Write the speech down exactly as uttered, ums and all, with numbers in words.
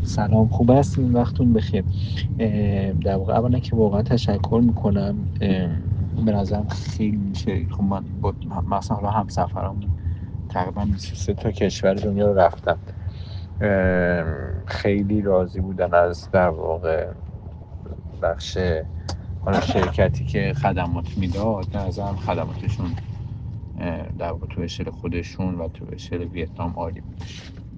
سلام، خوب هستین؟ وقتتون بخیر. اه، در واقع اولا که واقعا تشکر میکنم. به نظرم خیلی میشه، خب من با مثلا حالا همسفرامون تقریبا بیست و سه تا کشور دنیا رو رفتم. اه، خیلی راضی بودن از در واقع بخش حالا شرکتی که خدمات میداد. به نظرم خدماتشون اه، در واقع تو اشل خودشون و تو اشل ویتنام عالی بود.